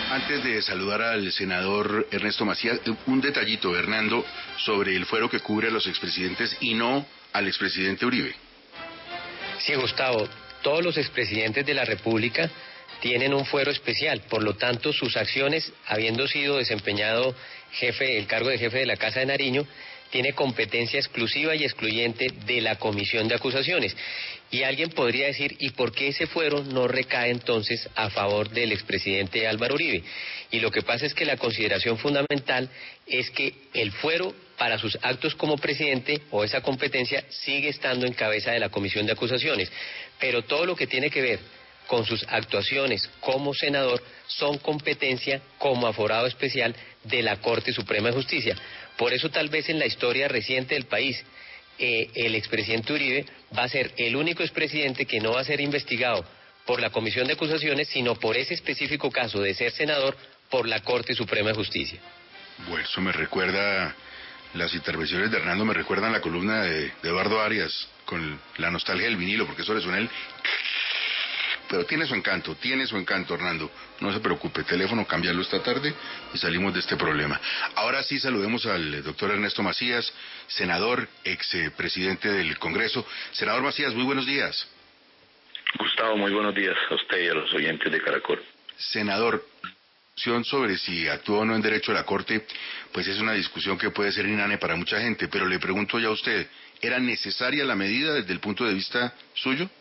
Antes de saludar al senador Ernesto Macías, un detallito, Hernando, sobre el fuero que cubre a los expresidentes y no al expresidente Uribe. Sí, Gustavo, todos los expresidentes de la República tienen un fuero especial, por lo tanto sus acciones, habiendo sido desempeñado el cargo de jefe de la Casa de Nariño, tiene competencia exclusiva y excluyente de la Comisión de Acusaciones. Y alguien podría decir, ¿y por qué ese fuero no recae entonces a favor del expresidente Álvaro Uribe? Y lo que pasa es que la consideración fundamental es que el fuero para sus actos como presidente o esa competencia sigue estando en cabeza de la Comisión de Acusaciones, pero todo lo que tiene que ver con sus actuaciones como senador son competencia como aforado especial de la Corte Suprema de Justicia. Por eso tal vez en la historia reciente del país, el expresidente Uribe va a ser el único expresidente que no va a ser investigado por la Comisión de Acusaciones, sino por ese específico caso de ser senador por la Corte Suprema de Justicia. Bueno, eso me recuerda, las intervenciones de Hernando me recuerdan la columna de Eduardo Arias con la nostalgia del vinilo, porque eso le suena el... Pero tiene su encanto, Hernando. No se preocupe, teléfono, cámbialo esta tarde y salimos de este problema. Ahora sí saludemos al doctor Ernesto Macías, senador, expresidente del Congreso. Senador Macías, muy buenos días. Gustavo, muy buenos días a usted y a los oyentes de Caracol. Senador, sobre si actúa o no en derecho a la Corte, pues es una discusión que puede ser inane para mucha gente, pero le pregunto ya a usted, ¿era necesaria la medida desde el punto de vista suyo?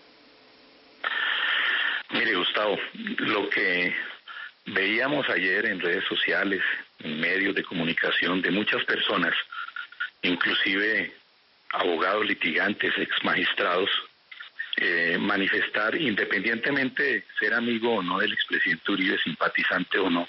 Mire, Gustavo, lo que veíamos ayer en redes sociales, en medios de comunicación de muchas personas, inclusive abogados litigantes, exmagistrados, manifestar, independientemente de ser amigo o no del expresidente Uribe, simpatizante o no,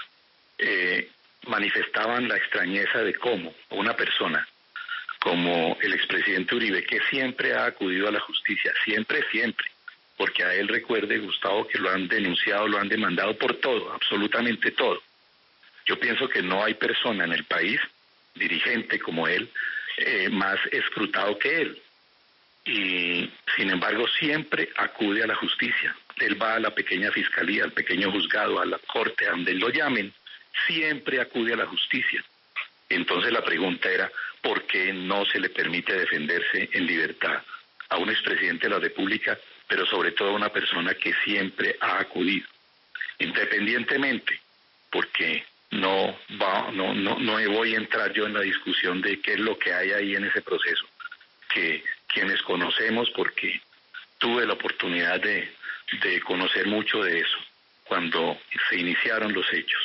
manifestaban la extrañeza de cómo una persona como el expresidente Uribe, que siempre ha acudido a la justicia, siempre, porque a él, recuerde, Gustavo, que lo han denunciado, lo han demandado por todo, absolutamente todo. Yo pienso que no hay persona en el país, dirigente como él, más escrutado que él. Y, sin embargo, siempre acude a la justicia. Él va a la pequeña fiscalía, al pequeño juzgado, a la corte, a donde lo llamen, siempre acude a la justicia. Entonces la pregunta era, ¿por qué no se le permite defenderse en libertad a un expresidente de la República, pero sobre todo a una persona que siempre ha acudido, independientemente, porque no voy a entrar yo en la discusión de qué es lo que hay ahí en ese proceso, que quienes conocemos, porque tuve la oportunidad de conocer mucho de eso cuando se iniciaron los hechos,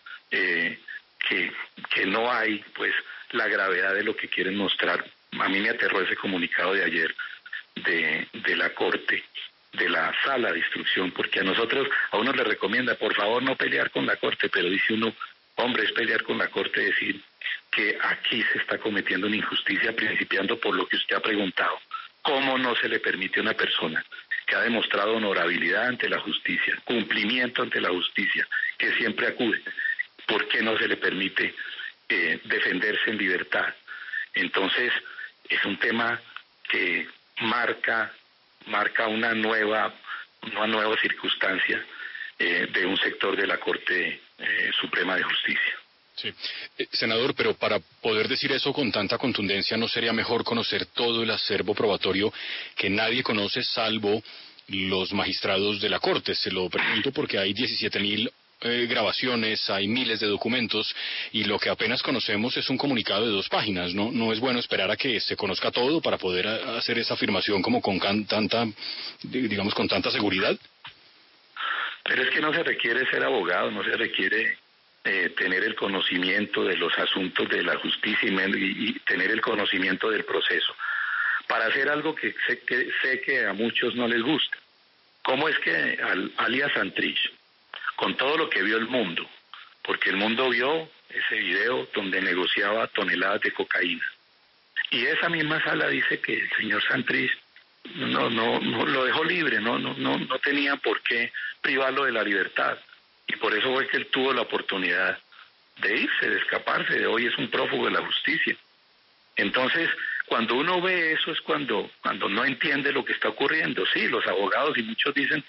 que no hay pues la gravedad de lo que quieren mostrar. A mí me aterró ese comunicado de ayer de la Corte, de la Sala de Instrucción, porque a uno le recomienda, por favor, no pelear con la Corte, pero dice uno, hombre, es pelear con la Corte decir que aquí se está cometiendo una injusticia, principiando por lo que usted ha preguntado. ¿Cómo no se le permite a una persona que ha demostrado honorabilidad ante la justicia, cumplimiento ante la justicia, que siempre acude, por qué no se le permite defenderse en libertad? Entonces, es un tema que marca una nueva circunstancia de un sector de la Corte Suprema de Justicia. Sí. Senador, pero para poder decir eso con tanta contundencia, ¿no sería mejor conocer todo el acervo probatorio que nadie conoce salvo los magistrados de la Corte? Se lo pregunto porque hay 17.000 grabaciones, hay miles de documentos y lo que apenas conocemos es un comunicado de 2 páginas. No es bueno esperar a que se conozca todo para poder hacer esa afirmación como con tanta seguridad. Pero es que no se requiere ser abogado, no se requiere tener el conocimiento de los asuntos de la justicia y tener el conocimiento del proceso para hacer algo que sé que a muchos no les gusta. ¿Cómo es que alias Santrich, con todo lo que vio el mundo, porque el mundo vio ese video donde negociaba toneladas de cocaína, y esa misma sala dice que el señor Santrich no lo dejó libre, no tenía por qué privarlo de la libertad, y por eso fue que él tuvo la oportunidad de irse, de escaparse, de hoy es un prófugo de la justicia? Entonces, cuando uno ve eso es cuando no entiende lo que está ocurriendo. Sí, los abogados y muchos dicen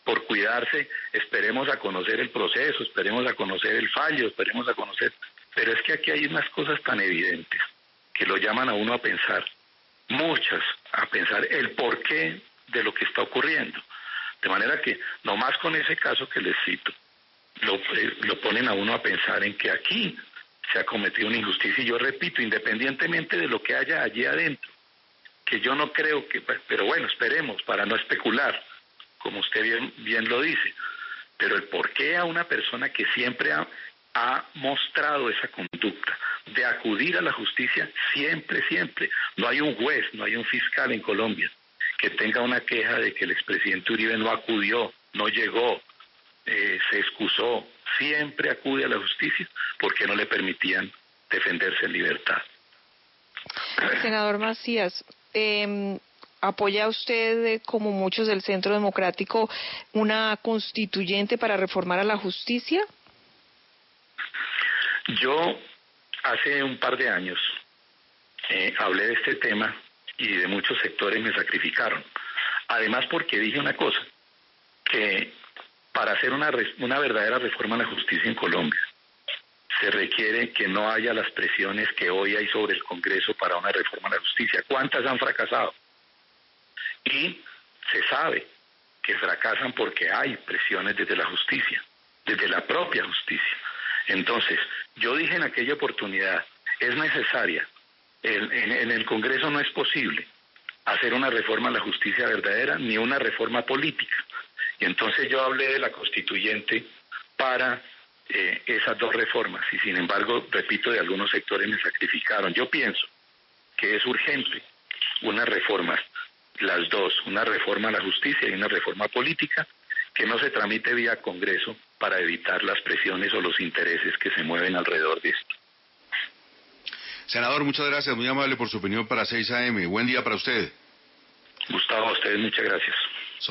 por cuidarse, esperemos a conocer el proceso, esperemos a conocer el fallo, esperemos a conocer... Pero es que aquí hay unas cosas tan evidentes que lo llaman a uno a pensar, muchas, a pensar el porqué de lo que está ocurriendo. De manera que, nomás con ese caso que les cito, lo ponen a uno a pensar en que aquí se ha cometido una injusticia, y yo repito, independientemente de lo que haya allí adentro, que yo no creo que... Pero bueno, esperemos, para no especular, como usted bien lo dice, pero el por qué a una persona que siempre ha mostrado esa conducta de acudir a la justicia siempre, no hay un juez, no hay un fiscal en Colombia que tenga una queja de que el expresidente Uribe no acudió, no llegó, se excusó, siempre acude a la justicia porque no le permitían defenderse en libertad. Senador Macías, ¿apoya usted, como muchos del Centro Democrático, una constituyente para reformar a la justicia? Yo hace un par de años hablé de este tema y de muchos sectores me sacrificaron. Además porque dije una cosa, que para hacer una verdadera reforma a la justicia en Colombia se requiere que no haya las presiones que hoy hay sobre el Congreso para una reforma a la justicia. ¿Cuántas han fracasado? Y se sabe que fracasan porque hay presiones desde la justicia, desde la propia justicia. Entonces, yo dije en aquella oportunidad, es necesaria, en el Congreso no es posible hacer una reforma a la justicia verdadera ni una reforma política. Y entonces yo hablé de la constituyente para esas dos reformas, y sin embargo, repito, de algunos sectores me sacrificaron. Yo pienso que es urgente unas reformas, las dos, una reforma a la justicia y una reforma política, que no se tramite vía Congreso para evitar las presiones o los intereses que se mueven alrededor de esto. Senador, muchas gracias, muy amable por su opinión para 6 AM. Buen día para usted. Gustavo, a ustedes muchas gracias.